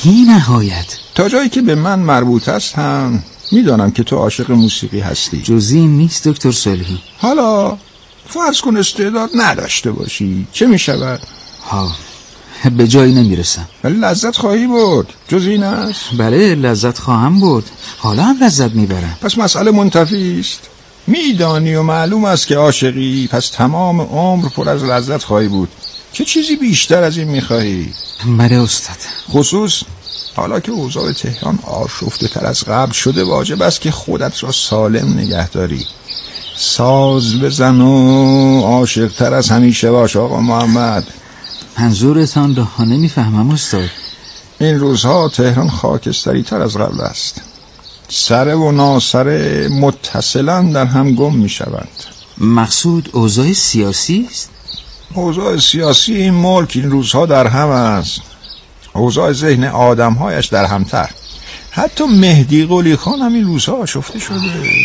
بی نهایت. تا جایی که به من مربوط است هم میدانم که تو عاشق موسیقی هستی. جز این نیست دکتر صلحی. حالا فرض کن استعداد نداشته باشی، چه میشود؟ به جایی نمیرسم. ولی لذت خواهی برد. جز این است؟ بله لذت خواهم برد، حالا هم لذت میبرم. پس مسئله منتفی است. میدانی و معلوم است که عاشقی، پس تمام عمر پر از لذت خواهی بود. چه چیزی بیشتر از این میخواهی؟ بله استاد. خصوص حالا که اوضاع تهران آشفته تر از قبل شده، واجب است که خودت را سالم نگه داری. ساز بزن و عاشق تر از همیشه باش آقا محمد. منظورتان را نمیفهمم استاد. این روزها تهران خاکستری تر از قبل است. سره و ناسره متصلاً در هم گم می شوند. مقصود اوضاع سیاسی است؟ اوضاع سیاسی این ملک این روزها در هم است. اوضاع ذهن آدمهایش در همتر. حتی مهدی قلی خان هم این روزها آشفته شده.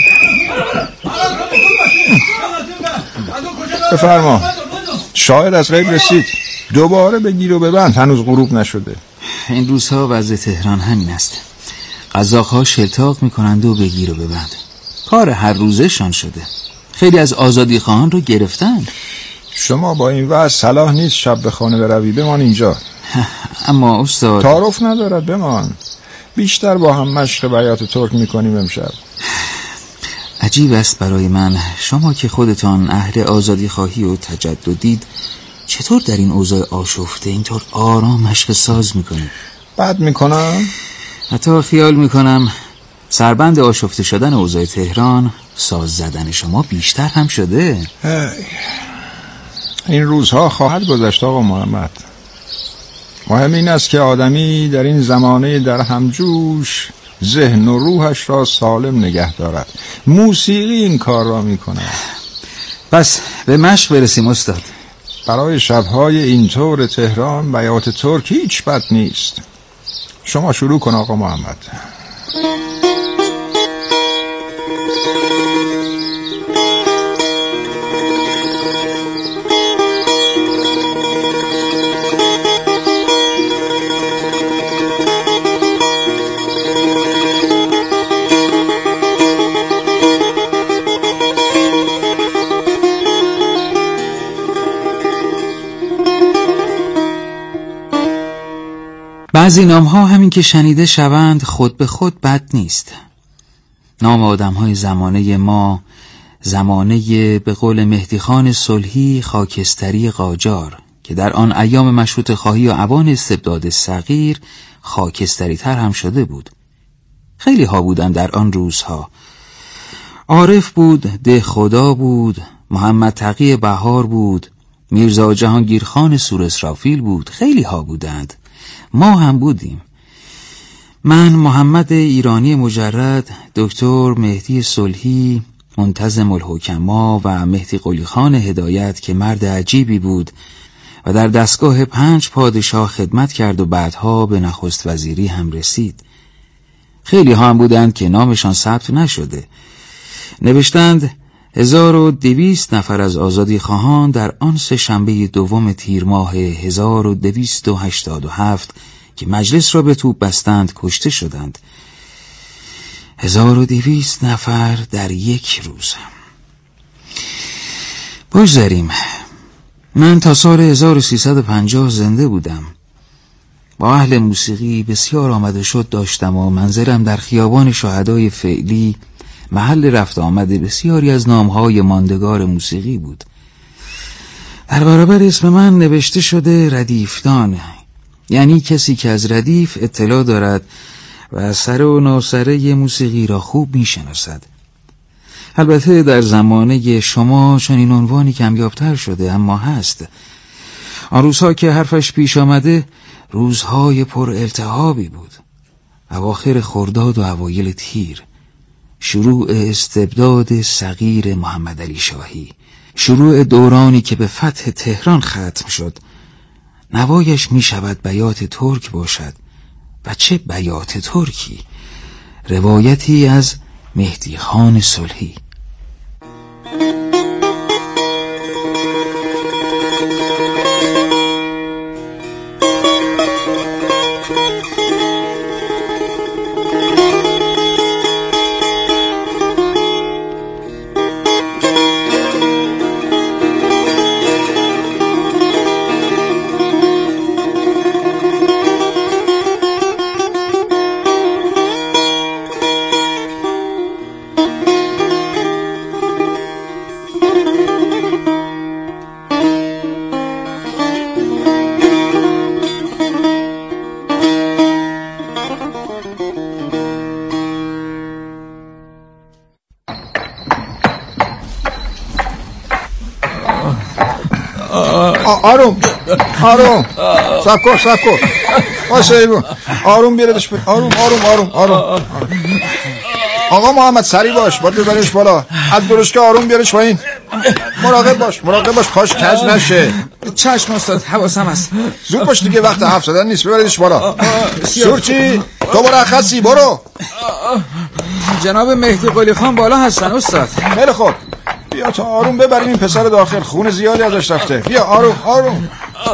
بفرما. شاعر از غیب رسید. دوباره بگیر و ببند، هنوز غروب نشده. این روزها وضع تهران همین است. قزاق‌ها شلتاق میکنند و بگیر و ببند. کار هر روزشان شده. خیلی از آزادی خواهان رو گرفتند. شما با این وضع صلاح نیست شب به خانه بروی. بمان اینجا. اما استاد تعارف ندارد، بمان. بیشتر با هم مشق بیات ترک میکنیم امشب. عجیب است برای من شما که خودتان اهل آزادی خواهی و تجددید، چطور در این اوضاع آشفته اینطور آرام مشق ساز میکنید؟ بد میکنم؟ حتی خیال میکنم سربند آشفته شدن اوضاع تهران، ساز زدن شما بیشتر هم شده. این روزها خواهد گذشت آقا محمد. مهم این است که آدمی در این زمانه در همجوش ذهن و روحش را سالم نگه دارد. موسیقی این کار را میکند. پس به مشق برسیم استاد. برای شبهای اینطور تهران بیات ترک هیچ بد نیست. شما شروع کن آقا محمد. بعضی نام‌ها همین که شنیده شوند خود به خود بد نیست. نام آدم‌های زمانه ما، زمانه به قول مهدی خان صلحی خاکستری قاجار که در آن ایام مشروطه خواهی و اوان استبداد صغیر خاکستری تر هم شده بود. خیلی ها بودن در آن روزها. عارف بود، ده خدا بود، محمد تقی بهار بود، میرزا جهانگیرخان سور اسرافیل بود. خیلی ها بودند. ما هم بودیم. من محمد ایرانی مجرد، دکتر مهدی صلحی منتظم الحکما و مهدی قلی خان هدایت که مرد عجیبی بود و در دستگاه 5 پادشاه خدمت کرد و بعدها به نخست وزیری هم رسید. خیلی ها هم بودند که نامشان ثبت نشده. نوشتند 1200 نفر از آزادی خواهان در آن سه شنبه دوم تیر ماه 1287 که مجلس را به توپ بستند کشته شدند. 1200 نفر در یک روز. بگذاریم. من تا سال 1350 زنده بودم. با اهل موسیقی بسیار آمد و شد داشتم و منزلم در خیابان شهدای فعلی محل رفت آمد بسیاری از نامهای ماندگار موسیقی بود. در برابر اسم من نوشته شده ردیفدان، یعنی کسی که از ردیف اطلاع دارد و سر و ناسره موسیقی را خوب میشناسد. البته در زمانه شما چنین عنوانی کمیابتر شده، اما هست. آن روزها که حرفش پیش آمده روزهای پر التهابی بود. اواخر خرداد و اوایل تیر، شروع استبداد صغیر محمد علی شاهی، شروع دورانی که به فتح تهران ختم شد. نوایش می شود بیات ترک باشد و چه بیات ترکی. روایتی از مهدی خان صلحی. آروم سب کن باشه ایبون. آروم بیاردش آروم. آقا محمد سریع باش، باید ببرش بالا. از درشکه آروم بیارش پایین. مراقب باش پاش کج نشه. چشم استاد، حواسم هست. زود باش دیگه، وقت حرف زدن نیست، ببرش بالا. سورچی تو مرخصی، برو. جناب مهدی قلی خان بالا هستن استاد. خیلی خوب، بیا تا آروم ببریم این پسر داخل، خون زیادی ازش رفته. بیا آروم.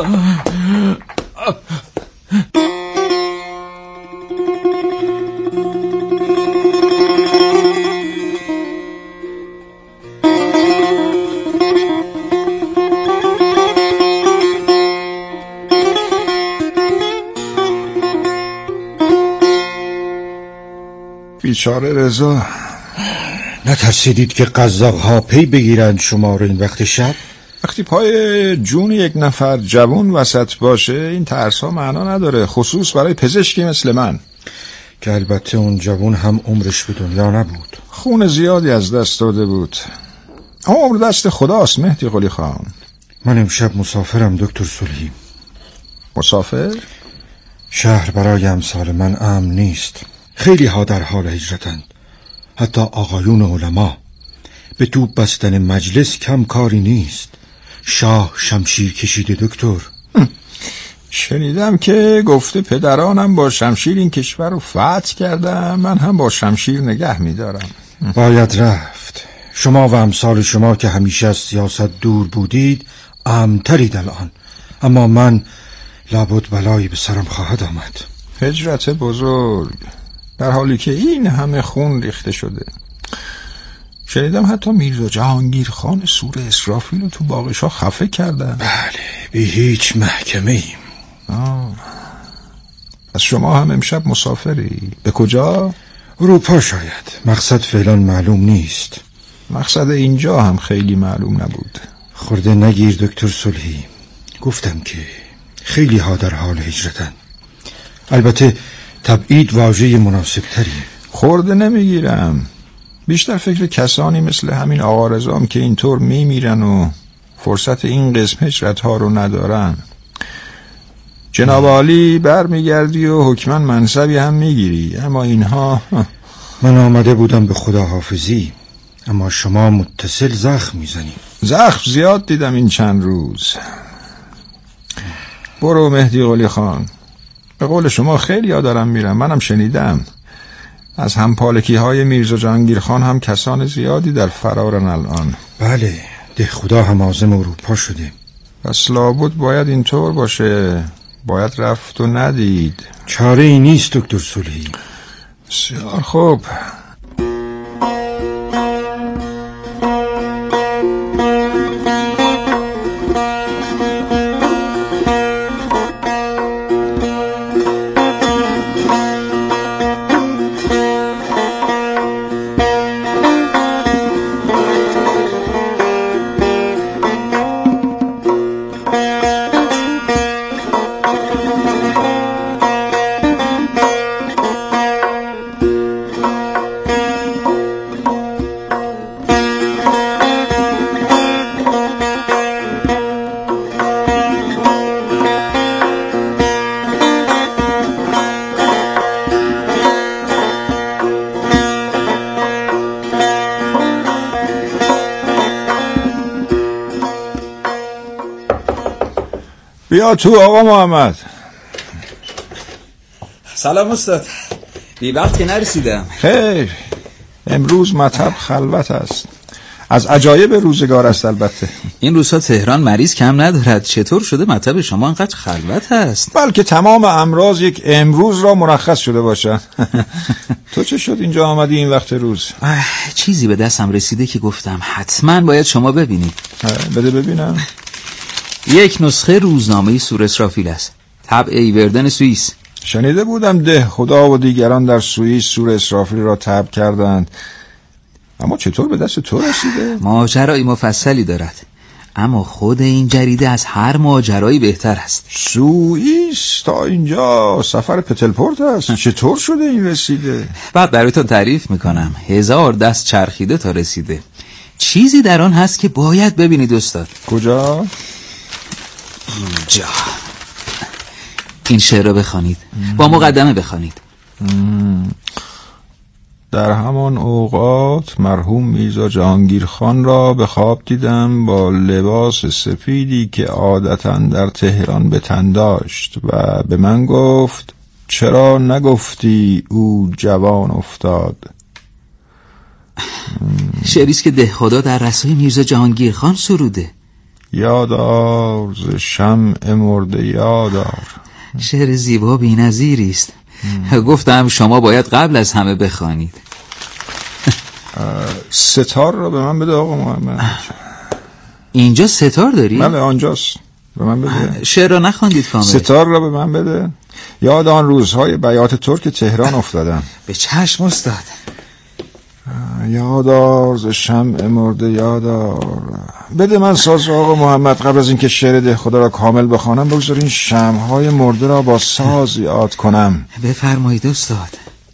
بیچاره رضا. نترسیدید که قزاق‌ها پی بگیرند شما رو این وقت شب؟ وقتی پای جون یک نفر جوان وسط باشه این ترس‌ها معنا نداره، خصوص برای پزشکی مثل من که البته اون جوان هم عمرش به دنیا نبود. خون زیادی از دست داده بود. عمر دست خداست مهدی قلی خان. من امشب مسافرم دکتر صلحی. مسافر؟ شهر برای امثال من امن نیست. خیلی ها در حال هجرتند، حتی آقایون علما. به توپ بستن مجلس کم کاری نیست. شاه شمشیر کشیده دکتر. شنیدم که گفته پدرانم با شمشیر این کشور رو فتح کردم، من هم با شمشیر نگه می‌دارم. باید رفت. شما و امثال شما که همیشه از سیاست دور بودید امن‌ترید الان، اما من لابد بلایی به سرم خواهد آمد. هجرت بزرگ، در حالی که این همه خون ریخته شده. شنیدم حتی میرزا جهانگیر خان سور اسرافیل رو تو باغشا خفه کردن. بله، به هیچ محکمه ایم. از شما هم امشب مسافری؟ به کجا؟ اروپا شاید. مقصد فعلا معلوم نیست. مقصد اینجا هم خیلی معلوم نبود. خورده نگیر دکتر صلحی. گفتم که خیلی ها در حال هجرتن. البته تبعید واژه مناسب تری. خورده نمیگیرم، بیشتر فکر کسانی مثل همین آقا رضام که اینطور میمیرن و فرصت این قسم هجرت ها رو ندارن. جناب عالی برمیگردی و حکما منصبی هم میگیری، اما اینها. من آمده بودم به خداحافظی، اما شما متصل زخم میزنی. زخم زیاد دیدم این چند روز. برو مهدی قلی خان، به قول شما خیلی ها دارم میرم. منم شنیدم از همپالکی های میرزا جهانگیر خان هم کسان زیادی در فرارن الان. بله، ده خدا هم عازم اروپا شده. پس لابد باید اینطور باشه، باید رفت و ندید. چاره ای نیست دکتر صلحی. بسیار خوب. بیا تو آقا محمد. سلام استاد، بی وقت که نرسیدم. خیر، امروز مطب خلوت است. از عجایب روزگار است. البته این روزها تهران مریض کم ندارد. چطور شده مطب شما انقدر خلوت هست؟ بلکه تمام امراض یک امروز را مرخص شده باشن. تو چه شد اینجا آمدی این وقت روز؟ چیزی به دستم رسیده که گفتم حتما باید شما ببینید. بده ببینم. یک نسخه روزنامه سور اسرافیل است، طبع ایوردن سوئیس. شنیده بودم ده خدا و دیگران در سوئیس سور اسرافیل را طبع کردند، اما چطور به دست تو رسیده؟ ماجرای مفصلی دارد، اما خود این جریده از هر ماجرایی بهتر است. سوئیس تا اینجا سفر پتلپورت است. چطور شده این رسیده؟ بعد برایتون تعریف میکنم. 1000 دست چرخیده تا رسیده. چیزی در آن هست که باید ببینید استاد. کجا؟ اینجا این شعر را بخوانید، با مقدمه بخوانید. در همان اوقات مرحوم میرزا جهانگیر خان را به خواب دیدم با لباس سفیدی که عادتاً در تهران به تن داشت و به من گفت چرا نگفتی او جوان افتاد؟ شعریست که دهخدا در رسای میرزا جهانگیر خان سروده. یادار ز شمع مرده یادار. شعر زیبا بی‌نظیری است. گفتم شما باید قبل از همه بخوانید. ستار را به من بده آقا محمد. اینجا ستار داری؟ بله آنجاست، به من بده. شعر را نخواندید کامل؟ ستار را به من بده. یاد آن روزهای بیات ترک تهران افتادم. به چشم استاد. یادار ز شمع مرده یادار. بده من ساز آقا محمد. قبل از اینکه شعر دهخدا را کامل بخوانم بگذار این شمع‌های مرده را با ساز یاد کنم. بفرمایید استاد.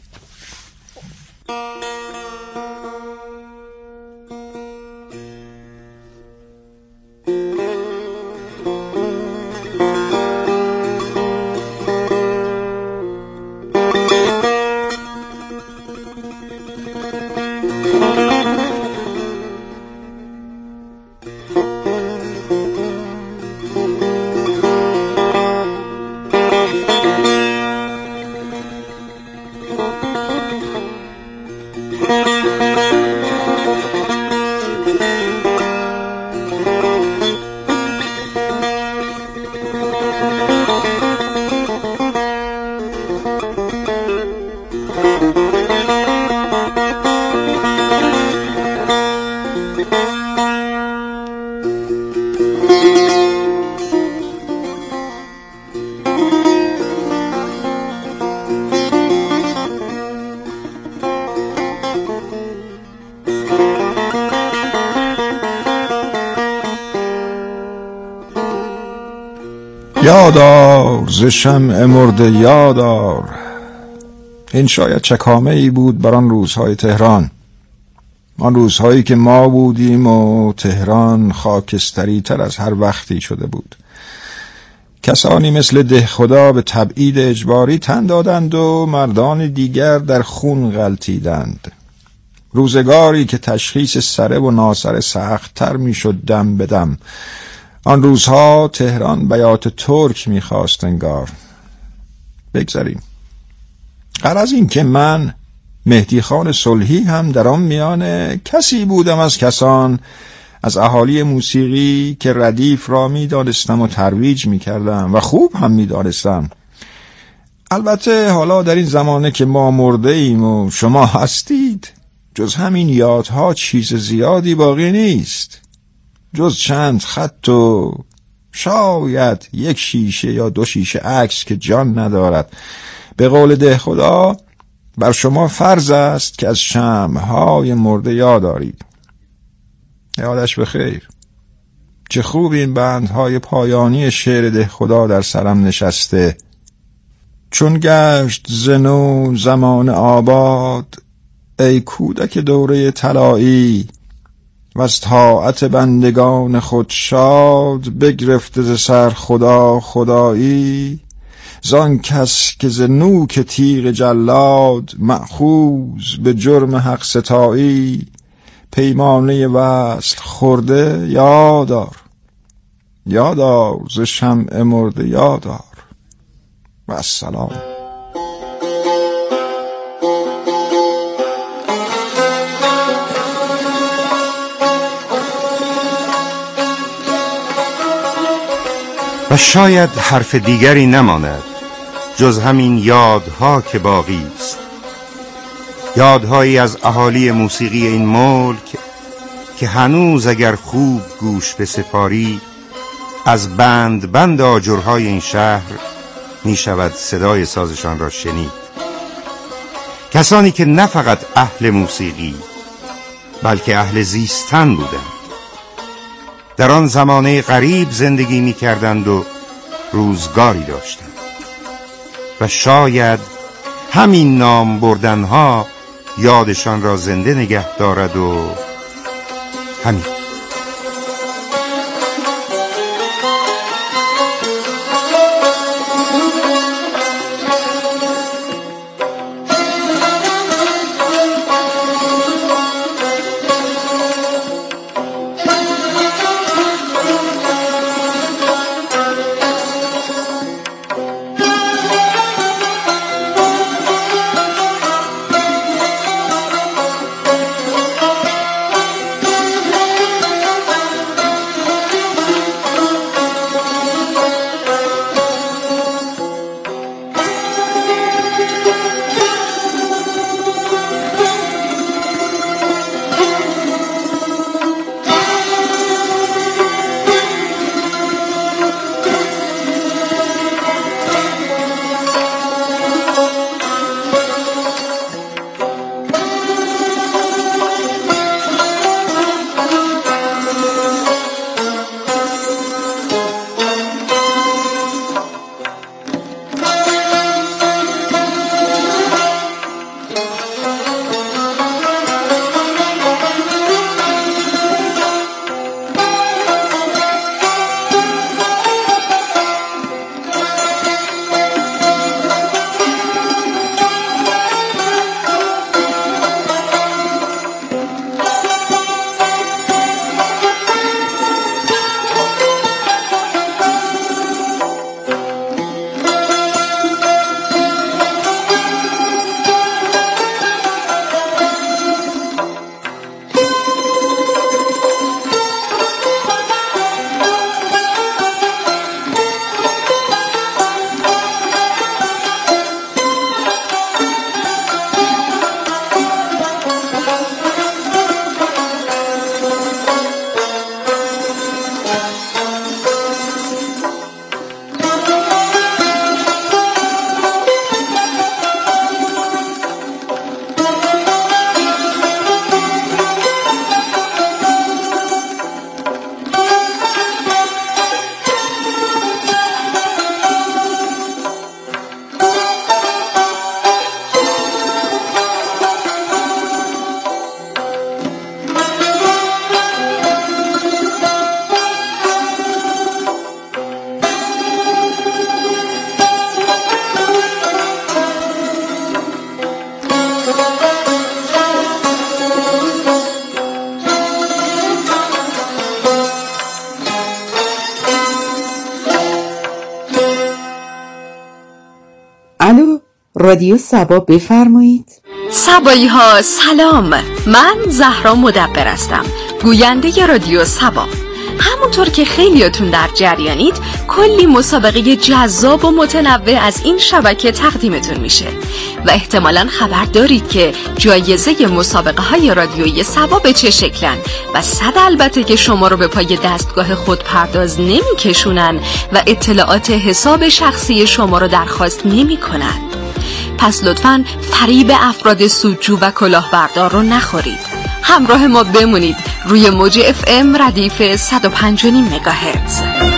یادار ز شمع مرده یادار. این شاید چکامه ای بود بر آن روزهای تهران، آن روزهایی که ما بودیم و تهران خاکستری تر از هر وقتی شده بود. کسانی مثل دهخدا به تبعید اجباری تن دادند و مردان دیگر در خون غلتیدند. روزگاری که تشخیص سره و ناسره سخت تر می شد دم به دم. آن روزها تهران بیات ترک می خواست انگار. بگذاریم. غرض این که من مهدی خان صلحی هم در آن میانه کسی بودم از کسان، از اهالی موسیقی که ردیف را می دانستم و ترویج می کردم و خوب هم می دانستم. البته حالا در این زمانه که ما مرده ایم و شما هستید، جز همین یادها چیز زیادی باقی نیست، جز چند خط و شاید یک شیشه یا دو شیشه عکس که جان ندارد. به قول دهخدا بر شما فرض است که از شمع‌های مرده یاد دارید. یادش بخیر. چه خوب این بندهای پایانی شعر دهخدا در سرم نشسته. چون گشت زنو زمان آباد، ای کودک دوره طلایی، و از طاعت بندگان خود شاد، بگرفته ز سر خدا خدایی. زان کس که ز نوک تیغ جلاد، مأخوذ به جرم حق ستایی، پیمانه وصل خورده یادار. یادار ز شمع مرده یادار. و السلام. و شاید حرف دیگری نماند جز همین یادها که باقی است، یادهایی از اهالی موسیقی این ملک که هنوز اگر خوب گوش بسپاری از بند بند آجرهای این شهر می شود صدای سازشان را شنید. کسانی که نه فقط اهل موسیقی بلکه اهل زیستن بودند، در آن زمانه غریب زندگی می کردند و روزگاری داشتند و شاید همین نام بردنها یادشان را زنده نگه دارد و همین. رادیو سبا، بفرمایید. سبایی ها سلام، من زهرا مدبر هستم، گوینده رادیو سبا. همونطور که خیلیاتون در جریانید، کلی مسابقه جذاب و متنوع از این شبکه تقدیمتون میشه و احتمالاً خبر دارید که جایزه مسابقه های رادیویی سبا به چه شکلن و البته که شما رو به پای دستگاه خودپرداز نمیکشونن و اطلاعات حساب شخصی شما رو درخواست نمیکنن. پس لطفاً فریب افراد سودجو و کلاهبردار رو نخورید. همراه ما بمونید روی موج FM ردیف 105.5 مگاهرتز.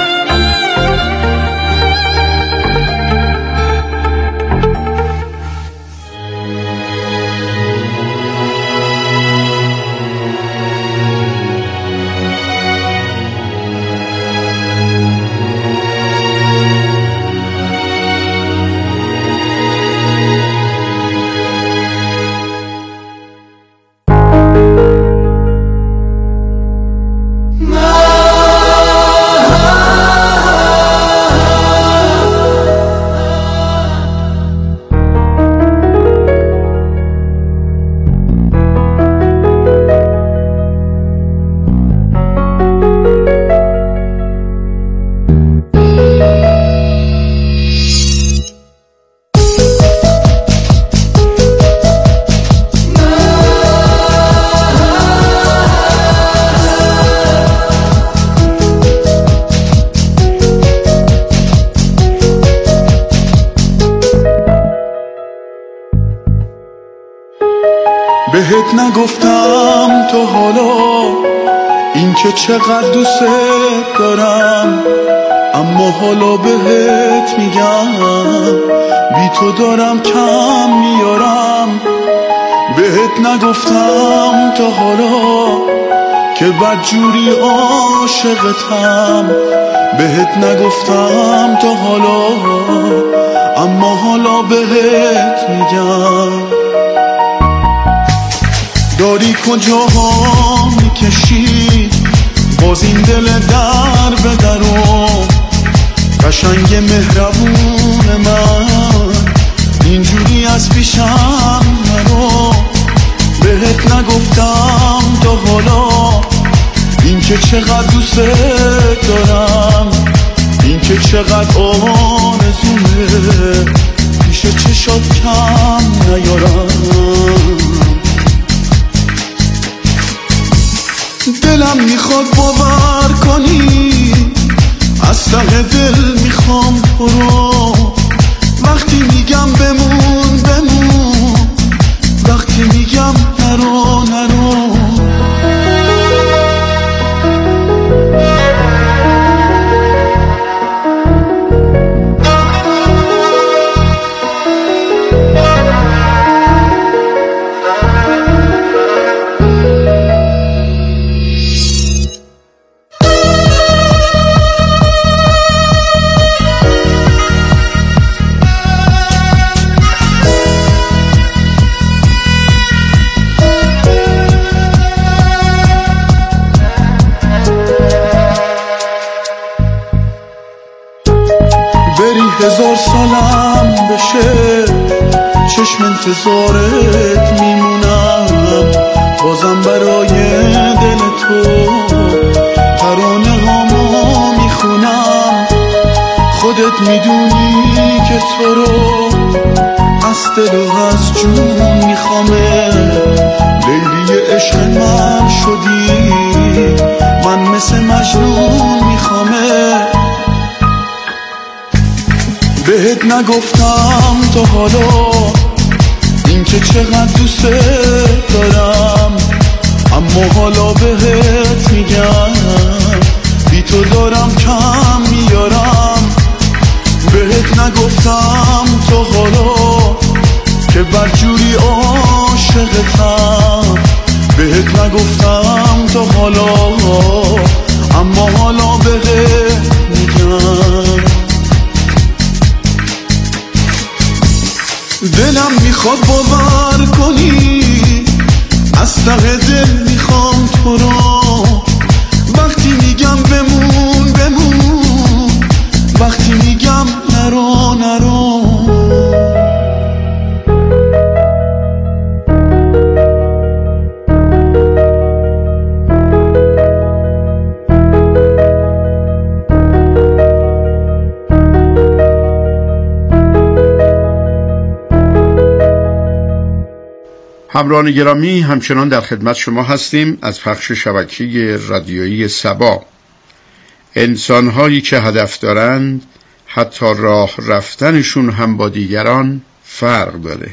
بهت نگفتم تا حالا این که چقدر دوست دارم، اما حالا بهت میگم بی تو دارم کم میارم. بهت نگفتم تا حالا که بدجوری عاشقتم، بهت نگفتم تا حالا اما حالا بهت میگم. داری کجاها میکشی باز این دل در به درو، قشنگ مهربون من اینجوری از پیشم نرو. بهت نگفتم تا حالا این که چقدر دوست دارم، این که چقدر آرزومه پیش چشات کم نیارم. دلم میخواد باور کنی، از ته دل میخوام تو رو. وقتی میگم بمون بمون، وقتی میگم نرو نرو. هزار سالم بشه چشم انتظارت میمونم، بازم برای دل تو ترانه هامو میخونم. خودت میدونی که تو رو از دل و از جون میخوامه. لیلی عشق من شدی، من مثل مجنون میخوامه. بهت نگفتم تا حالا این که چقدر دوست دارم، اما حالا بهت میگم بی تو دارم کم میارم. بهت نگفتم تا حالا که بدجوری عاشقتم، بهت نگفتم تا حالا اما حالا بهت میگم. دلم میخواد باور کنی، از ته دل میخوام تو رو. وقتی میگم بمون بمون، وقتی میگم نرو نرو. همراهان گرامی، همچنان در خدمت شما هستیم از پخش شبکه رادیویی سبا. انسان‌هایی که هدف دارند حتی راه رفتنشون هم با دیگران فرق داره.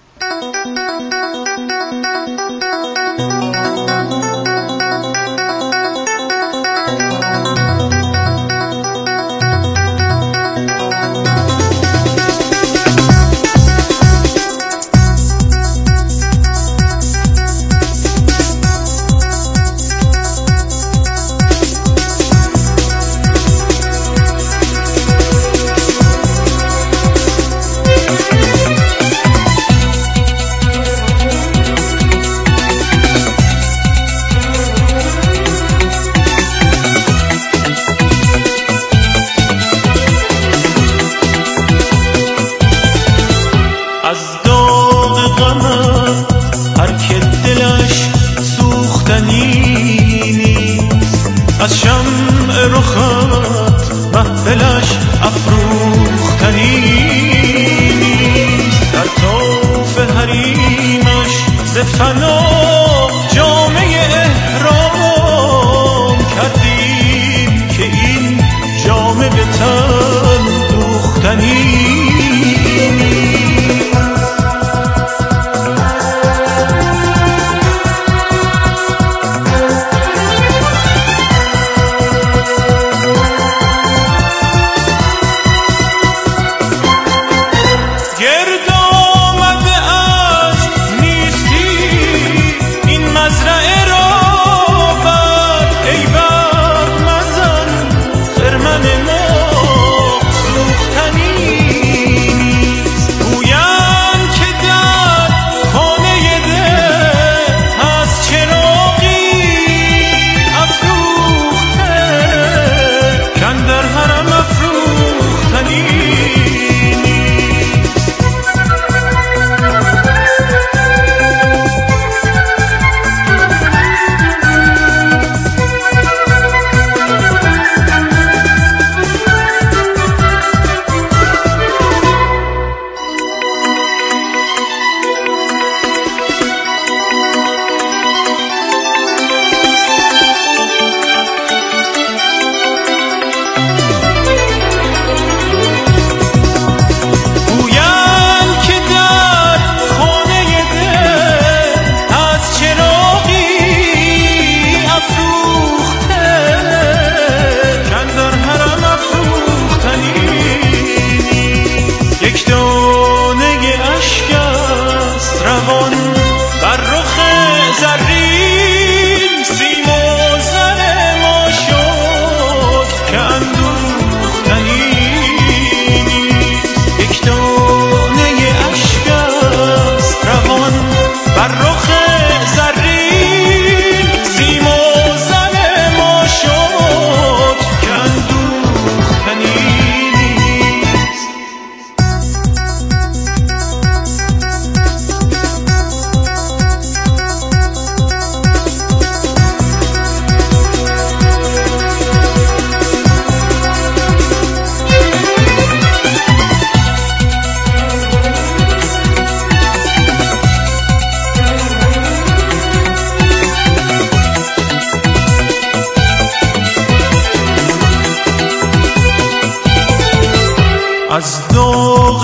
از داغ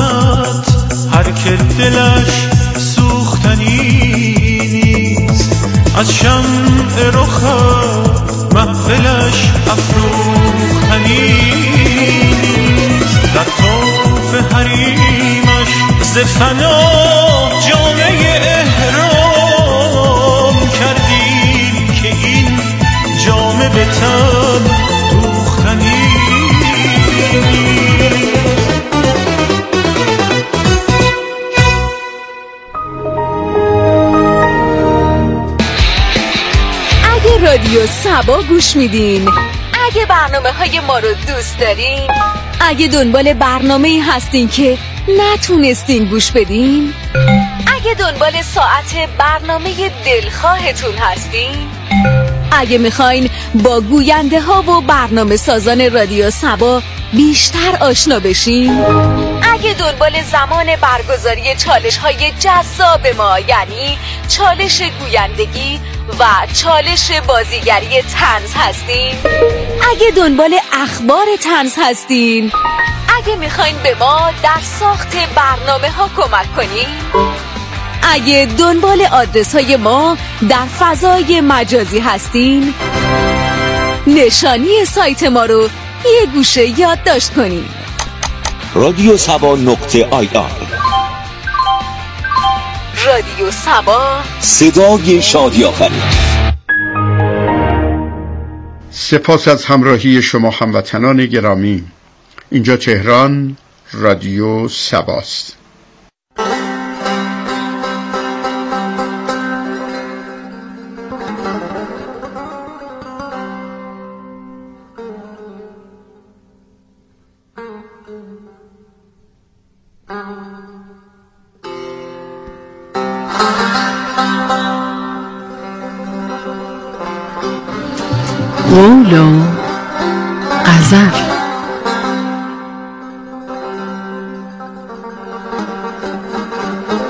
غمت هر که دلش سوختنی نیست، از شمع رخت محفلش افروختنی نیست، لطاف حریمش ز فنا جامه احرام کردی که این جامه به تن دوختنی. رادیو سبا گوش میدین، اگه برنامه‌های ما رو دوست دارین، اگه دنبال برنامه‌ای هستین که نتونستین گوش بدین، اگه دنبال ساعت برنامه دلخواهتون هستین، اگه میخواین با گوینده ها و برنامه سازان رادیو سبا بیشتر آشنا بشین، اگه دنبال زمان برگزاری چالش‌های جذاب ما، یعنی چالش گویندگی و چالش بازیگری طنز هستین، اگه دنبال اخبار طنز هستین، اگه میخواین به ما در ساخت برنامه‌ها کمک کنین، اگه دنبال آدرس‌های ما در فضای مجازی هستین، نشانی سایت ما رو یه گوشه یادداشت کنین: رادیو سبا.ir. رادیو سبا، صدای شادی آفرین. سپاس از همراهی شما هموطنان گرامی. اینجا تهران، رادیو سباست. قول و غزل.